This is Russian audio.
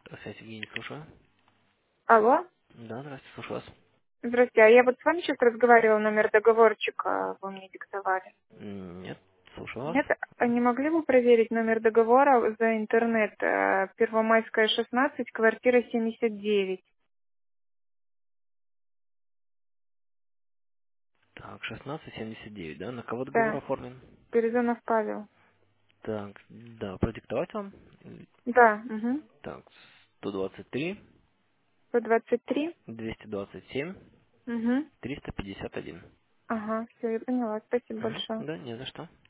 Связь, Евгений, слушаю. Алло, Да, здравствуйте, слушаю вас. здравствуйте. А я вот с вами сейчас разговаривала, номер договорчика вы мне диктовали. Нет, слушаю вас. Нет, а не могли бы проверить номер договора за интернет? Первомайская, 16, квартира 79. Так, 1679, да? На кого договор Да, оформлен? Березонов Павел. Так, да, продиктовать вам? Да, угу. Так, 123, 123. 227, Угу. 351. Ага, все, я поняла. Спасибо большое. Да, не за что.